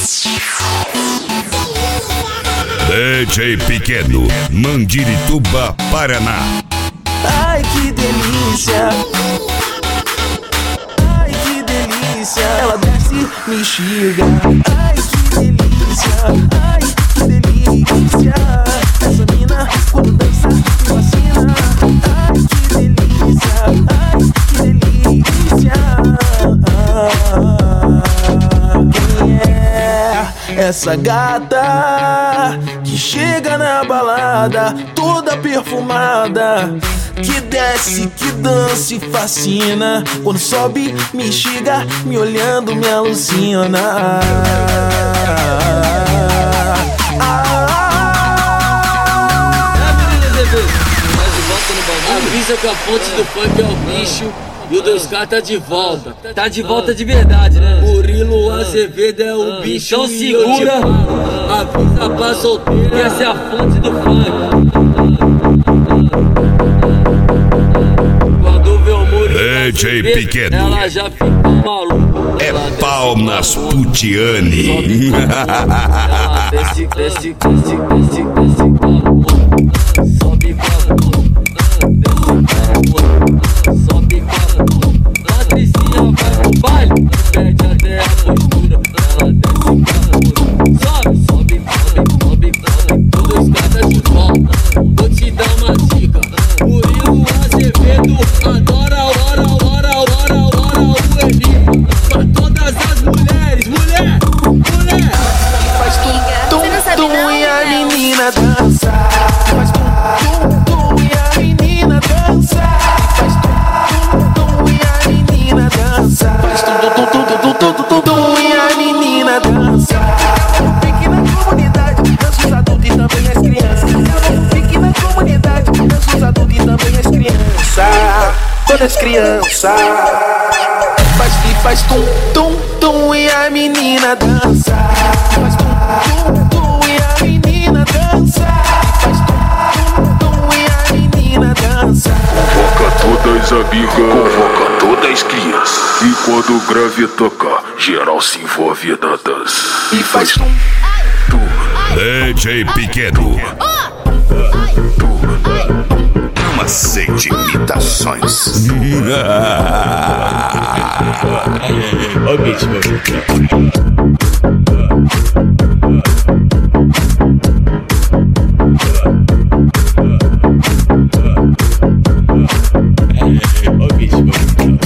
DJ Pequeno, Mandirituba, Paraná. Ai que delícia, ai que delícia. Ela desce, me instiga. Ai que delícia, ai que delícia. Essa mina quando dança me fascina. Ai que delícia, ai que delícia. Quem é essa gata que chega na balada toda perfumada, que desce, que dança e fascina? Quando sobe, me instiga, me olhando, me alucina. Avisa que a fonte do funk é o bicho e o 2K tá de volta. Tá de volta de verdade, né? Murilo Azevedo é o bicho. Então segura, avisa pra solteira que essa é a fonte do funk. Quando vê o Murilo DJ Azevedo, Pequeno, ela já fica maluca. é pau nas putiane. Ela desce, desce, desce, desce, desce, sobe, sobe, Patricinha vai pro baile, perde até a postura. Ela desce, sobe, sobe, sobe, sobe, tudo escada de volta. Vou te dar uma dica, Murilo Azevedo adora, o enigma. Pra todas as mulheres, mulher. Faz tum, tum, tum e a menina dança. Faz tum, tum, tum e a menina dança. Faz tum, tum, tum e a menina dança. Faz tum, tum, tum, tum, tum, tum, tum e a menina dança. Fique na comunidade, dança os adultos e também as crianças. Fique na comunidade, dança os adultos e também as crianças. Todas as crianças. Faz tum, tum, tum e a menina dança. Faz tum, tum, tum e a menina dança. Faz tum, tum, tum e a menina dança. Convoca todas amigas, convoca todas as crianças. E quando o grave toca, geral se envolve na dança. E faz tum, DJ Pequeno, não aceite imitações. Ó o beat, meu. Ó o beat, meu.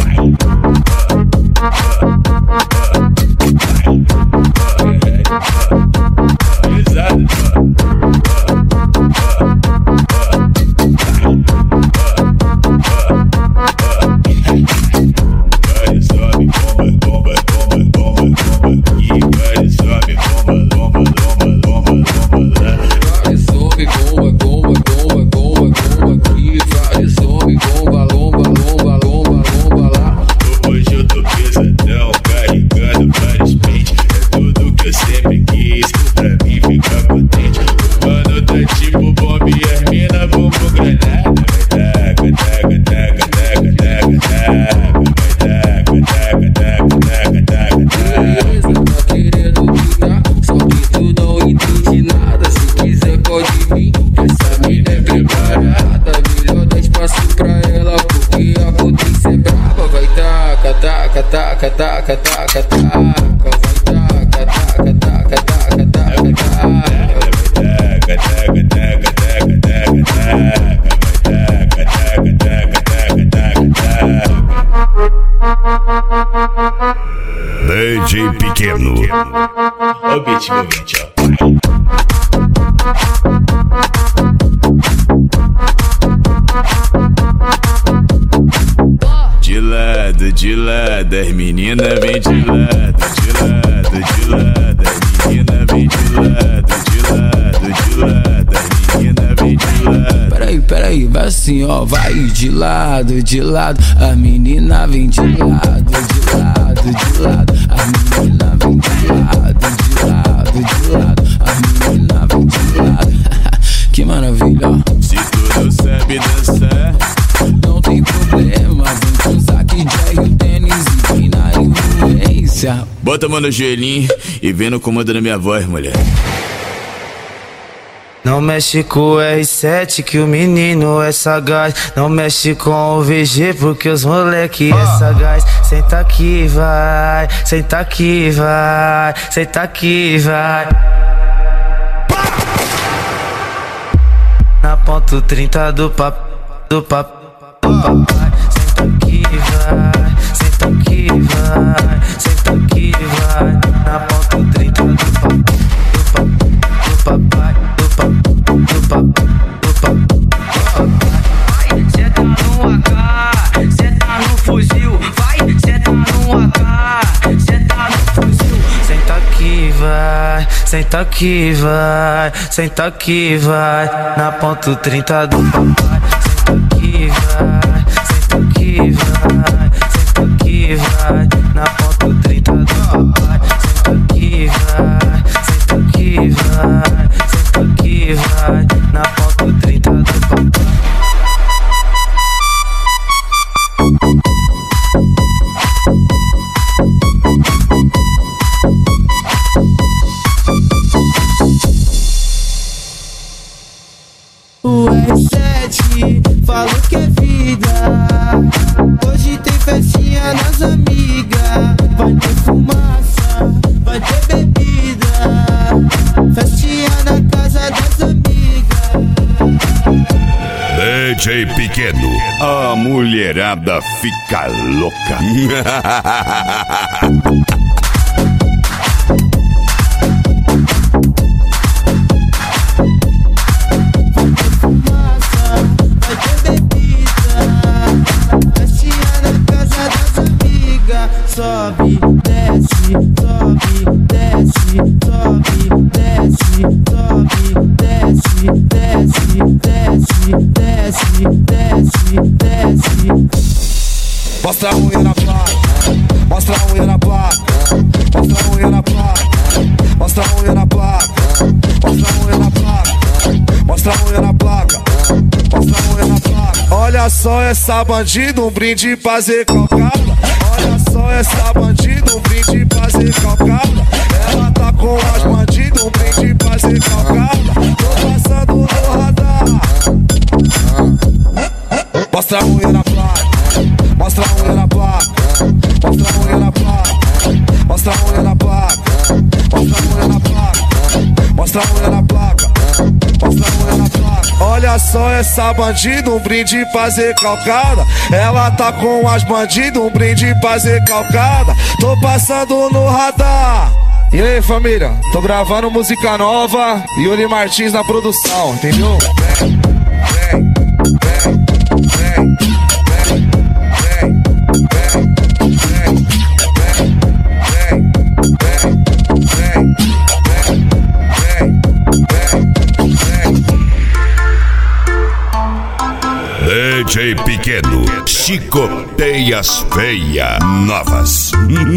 Taca, taca, taca, taca, vai taca, taca, taca, taca, taca, DJ Pequeno, ó o beat, meu beat, ó. De lado, as meninas vem de lado, de lado, de lado, as meninas vem de lado, de lado, de lado, as meninas vem de lado. Peraí, vai assim, ó, vai de lado, a menina vem de lado, de lado, de lado, a menina vem de lado, de lado, de lado, a menina vem de lado. Que maravilha, ó. Se tu não sabe dançar, não tem problema, vem com saque de o tênis e vem na envolvência. Bota a mão no joelhinho e vem no comando da minha voz, mulher. Não mexe com o R7 que o menino é sagaz. Não mexe com o VG porque os moleque é sagaz. Senta aqui, vai. Senta aqui, vai. Senta aqui, vai. Na ponto 30 do papai. Senta aqui, vai. Senta aqui, vai. Senta aqui, vai. Na ponto 30 do papai. Vai, senta no AK, senta no fuzil. Vai, senta no AK, senta no fuzil. Senta aqui, vai. Senta aqui, vai. Senta aqui, vai. Na ponto 30 do papai. Senta aqui, vai. Senta aqui, vai. Senta aqui, vai. Na ponto 30 do papai. Senta aqui, vai. Senta aqui, vai. Senta aqui, vai. Na ponto 30 do papai. O R7 falou que é vida. Hoje tem festinha nas amigas. Vai ter fumaça, vai ter bebida. Festinha na casa das amigas. DJ Pequeno, a mulherada fica louca. Sobe, desce, sobe, desce, sobe, desce, sobe, desce, desce, desce, desce, desce, desce. Mostra a unha na placa, mostra a unha na placa, mostra a unha na placa, mostra a unha na placa, mostra a unha na placa, mostra a unha na placa, mostra a unha na placa. Olha só essa bandida, um brinde pra Zé Calcada. Olha só essa bandida, um brinde pra Zé Calcada. Ela tá com as bandidas, um brinde pra Zé Calcada. Tô passando no radar. Mostra a unha na placa, mostra a unha na placa, mostra a unha na placa, mostra a unha na placa, mostra a unha na placa, mostra a unha na placa, mostra a unha na placa. Olha só essa bandida, um brinde pra Zé Calcada. Ela tá com as bandidas, um brinde pra Zé Calcada. Tô passando no radar. E aí, família, tô gravando música nova e Yuri Martins na produção, entendeu? Vem, vem, vem, vem, DJ Pequeno, chicoteias feia novas.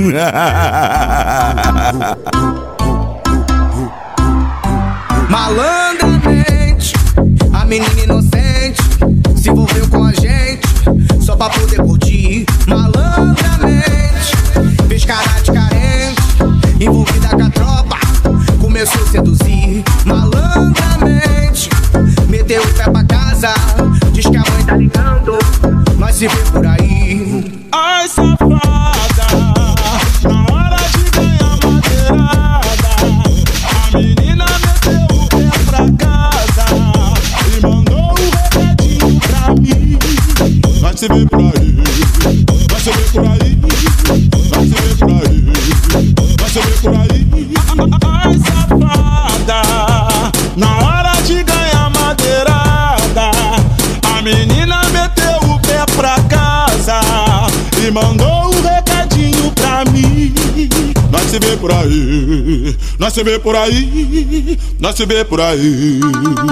Malandramente, a menina inocente se envolveu com a gente só pra poder curtir. Malandramente, fez cara de carente, envolvida com a tropa, começou a seduzir. Malandramente, meteu o pé pra casa, diz que a mãe tá ligando, nós se vê por aí. Ai, safada, na hora de ganhar madeirada, a menina meteu o pé pra casa e mandou um recadinho pra mim. Nós se vê por aí, nós se vê por aí, nós se vê por aí, nós se vê por aí. Ai, safada, na hora de ganhar madeirada, a menina meteu o pé pra casa e mandou um recadinho pra mim. Nós se vê por aí, nós se vê por aí, nós se vê por aí.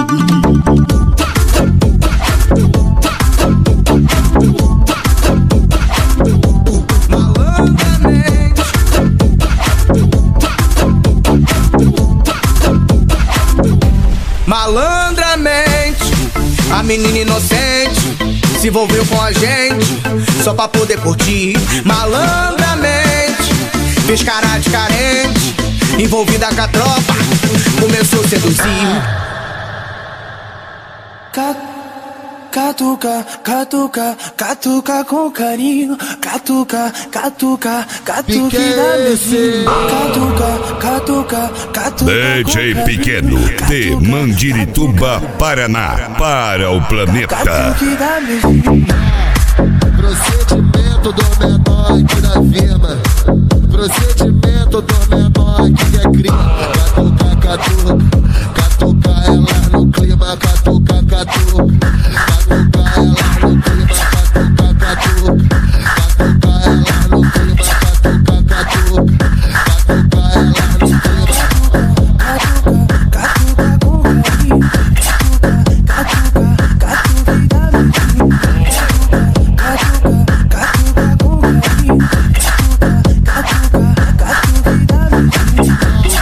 Malandramente, a menina inocente se envolveu com a gente só pra poder curtir. Malandramente, Fiz cara de carente, envolvida com a tropa, começou a seduzir. Catuca, catuca, catuca com carinho. Catuca, catuca, catuca da mesinha. Catuca, catuca, catuca. DJ Pequeno, de Mandirituba, Paraná, para o planeta. Procedimento do menor aqui na firma. Procedimento do menor aqui é crime. Catuca, catuca, catuca ela no clima. Catuca, catuca, catuca ela no clima. Catuca, catuca, catuca ela no clima. Catuca, catuca, catuca ela no clima. Catuca com carinho. Catuca, catuca da mesinha. Catuca, catuca com carinho. Catuca, catuca da mesinha.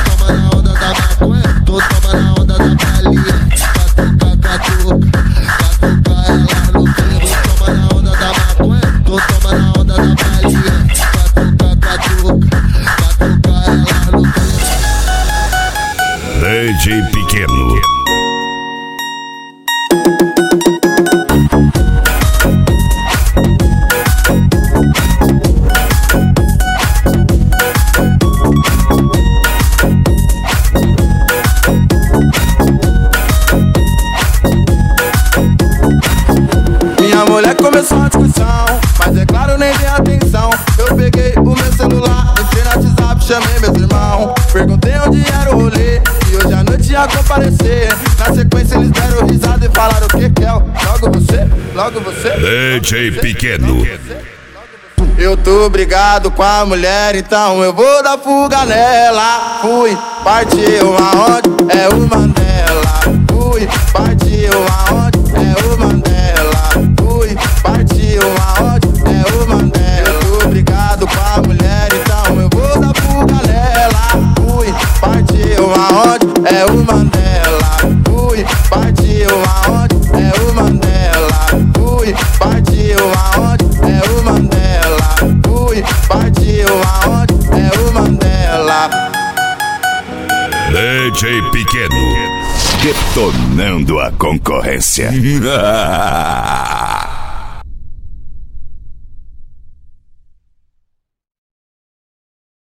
Tu toma na onda da balinha. Catuca, catuca, catuca ela no clima. Toma na onda da maconha. Tu toma na onda da balinha. Catuca, catuca, catuca ela no clima. DJ Pequeno. Minha mulher começou a discussão, mas é claro, nem dei atenção. Eu peguei o meu celular, entrei no WhatsApp, chamei meus irmãos. Perguntei onde era o rolê, e hoje à noite ia comparecer. Na sequência eles deram risada e falaram o que é? Logo você, logo você. DJ Pequeno. Eu tô brigado com a mulher, então eu vou dar fuga nela. Fui, partiu aonde? É o Mandela. Fui, partiu aonde? É o Mandela. Fui, partiu aonde? É o Mandela. Eu tô brigado com a mulher, então eu vou dar fuga nela. Fui, partiu aonde? É o Mandela. Fui, partiu aonde? É o Mandela. Fui, partiu aonde? É o Mandela. Fui, partiu aonde? É o Mandela. DJ Pequeno, detonando a concorrência.